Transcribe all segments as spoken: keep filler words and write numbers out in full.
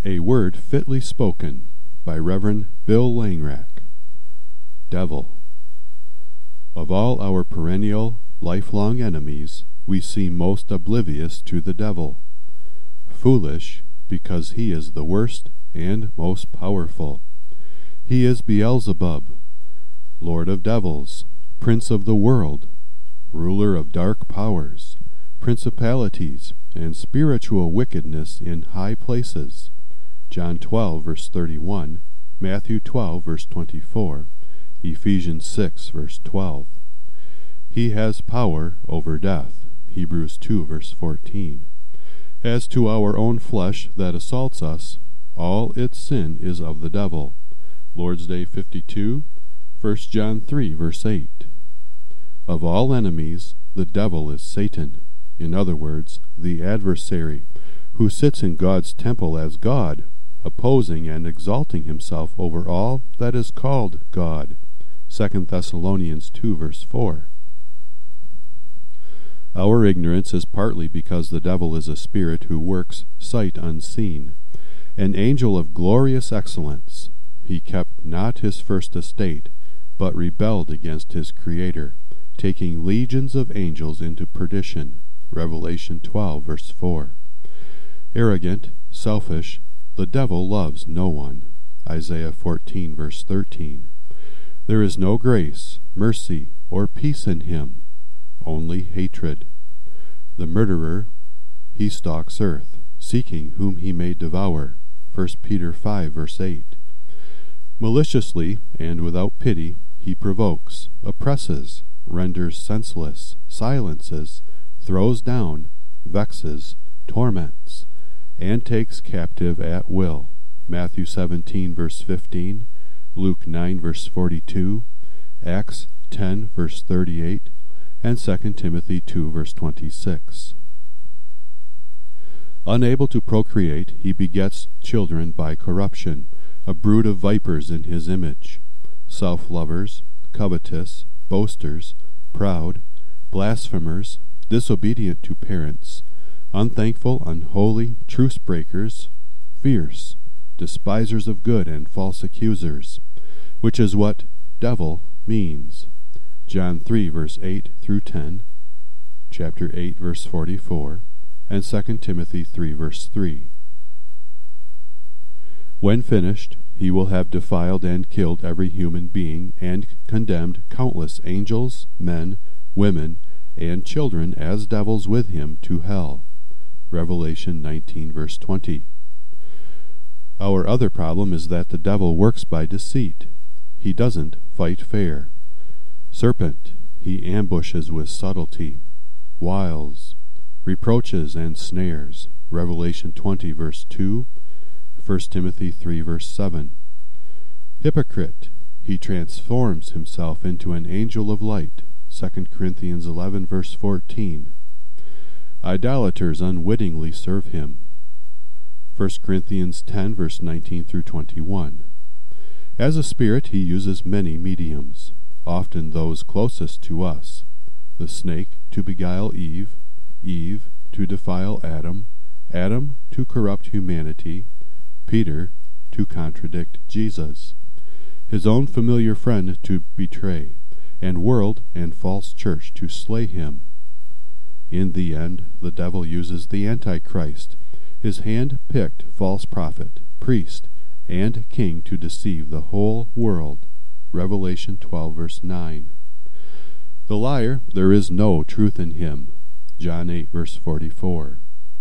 A Word Fitly Spoken by Reverend Bill Langrack. Devil. Of all our perennial, lifelong enemies, we seem most oblivious to the devil. Foolish, because he is the worst and most powerful. He is Beelzebub, Lord of devils, Prince of the world, ruler of dark powers, principalities, and spiritual wickedness in high places. John twelve, verse thirty-one, Matthew twelve, verse twenty-four, Ephesians six, verse twelve. He has power over death. Hebrews two, verse fourteen. As to our own flesh that assaults us, all its sin is of the devil. Lord's Day fifty-two, First John three, verse eight. Of all enemies, the devil is Satan, in other words, the adversary, who sits in God's temple as God, opposing and exalting himself over all that is called God. Second Thessalonians two, verse four. Our ignorance is partly because the devil is a spirit who works sight unseen, an angel of glorious excellence. He kept not his first estate, but rebelled against his Creator, taking legions of angels into perdition. Revelation twelve, verse four. Arrogant, selfish, the devil loves no one. Isaiah fourteen, verse thirteen. There is no grace, mercy, or peace in him, only hatred. The murderer, he stalks earth, seeking whom he may devour. First Peter five, verse eight. Maliciously and without pity he provokes, oppresses, renders senseless, silences, throws down, vexes, torments, and takes captive at will. Matthew seventeen, verse fifteen, Luke nine, verse forty-two, Acts ten, verse thirty-eight, and Second Timothy two, verse twenty-six. Unable to procreate, he begets children by corruption, a brood of vipers in his image. Self-lovers, covetous, boasters, proud, blasphemers, disobedient to parents, unthankful, unholy, truce-breakers, fierce, despisers of good, and false accusers, which is what devil means. John three, verse eight through ten, chapter eight, verse forty-four, and Second Timothy three, verse three. When finished, he will have defiled and killed every human being, and condemned countless angels, men, women, and children as devils with him to hell. Revelation nineteen, verse twenty. Our other problem is that the devil works by deceit. He doesn't fight fair. Serpent, he ambushes with subtlety, wiles, reproaches, and snares. Revelation twenty, verse two, First Timothy three, verse seven. Hypocrite, he transforms himself into an angel of light. Second Corinthians eleven, verse fourteen. Idolaters unwittingly serve him. First Corinthians ten, verse nineteen through twenty-one. As a spirit he uses many mediums, often those closest to us. The snake to beguile Eve, Eve to defile Adam, Adam to corrupt humanity, Peter to contradict Jesus, his own familiar friend to betray, and world and false church to slay him. In the end, the devil uses the Antichrist, his hand-picked false prophet, priest, and king to deceive the whole world. Revelation twelve, verse nine. The liar, there is no truth in him. John eight, verse forty-four.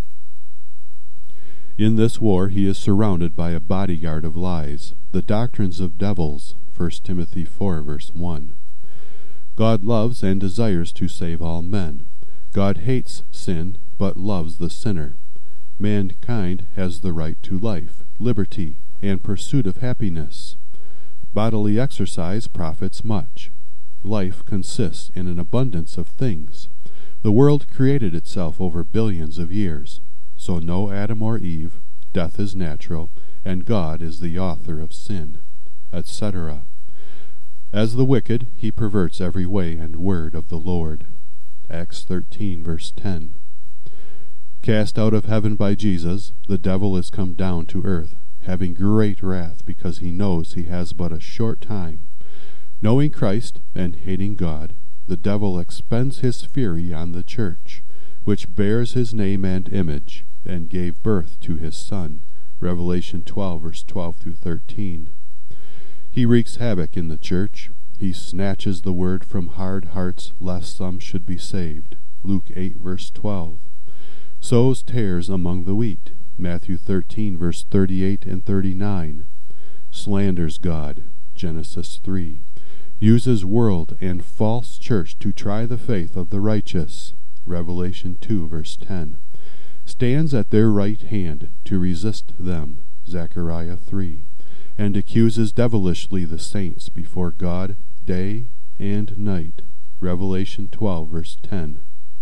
In this war he is surrounded by a bodyguard of lies, the doctrines of devils. First Timothy four, verse one. God loves and desires to save all men. God hates sin, but loves the sinner. Mankind has the right to life, liberty, and pursuit of happiness. Bodily exercise profits much. Life consists in an abundance of things. The world created itself over billions of years. So no Adam or Eve, death is natural, and God is the author of sin, et cetera. As the wicked, he perverts every way and word of the Lord. Acts thirteen, verse ten. Cast out of heaven by Jesus, the devil is come down to earth, having great wrath, because he knows he has but a short time. Knowing Christ, and hating God, the devil expends his fury on the church, which bears his name and image, and gave birth to his Son. Revelation twelve, verse twelve through thirteen. He wreaks havoc in the church. He snatches the word from hard hearts, lest some should be saved. Luke eight, verse twelve. Sows tares among the wheat. Matthew thirteen, verse thirty-eight and thirty-nine. Slanders God. Genesis three. Uses world and false church to try the faith of the righteous. Revelation two, verse ten. Stands at their right hand to resist them. Zechariah three. And accuses devilishly the saints before God day and night. Revelation twelve, verse ten.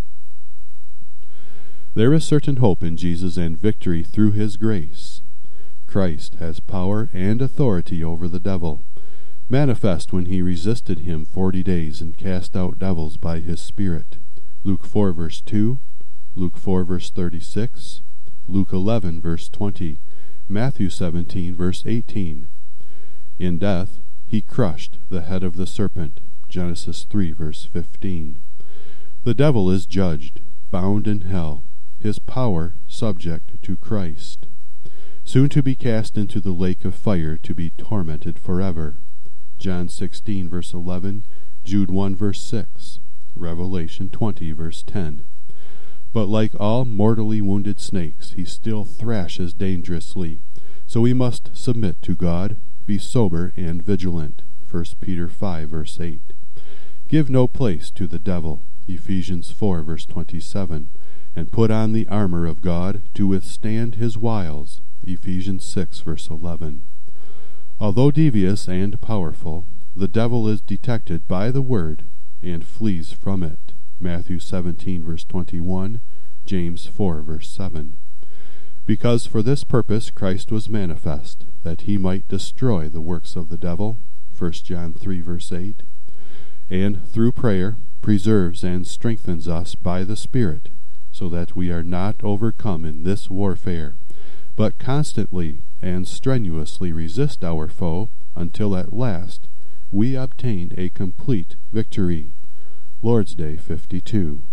There is certain hope in Jesus and victory through his grace. Christ has power and authority over the devil, manifest when he resisted him forty days and cast out devils by his Spirit. Luke four, verse two, Luke four, verse thirty-six, Luke eleven, verse twenty, Matthew seventeen, verse eighteen. In death he crushed the head of the serpent. Genesis three, verse fifteen. The devil is judged, bound in hell, his power subject to Christ, soon to be cast into the lake of fire to be tormented forever. John sixteen, verse eleven, Jude one, verse six, Revelation twenty, verse ten. But like all mortally wounded snakes, he still thrashes dangerously, so we must submit to God, be sober and vigilant. First Peter five, verse eight. Give no place to the devil. Ephesians four, verse twenty-seven. And put on the armor of God to withstand his wiles. Ephesians six, verse eleven. Although devious and powerful, the devil is detected by the word and flees from it. Matthew seventeen, verse twenty-one, James four, verse seven. Because for this purpose Christ was manifest, that he might destroy the works of the devil. First John three, verse eight. And through prayer preserves and strengthens us by the Spirit, so that we are not overcome in this warfare, but constantly and strenuously resist our foe until at last we obtain a complete victory. Lord's Day fifty-two.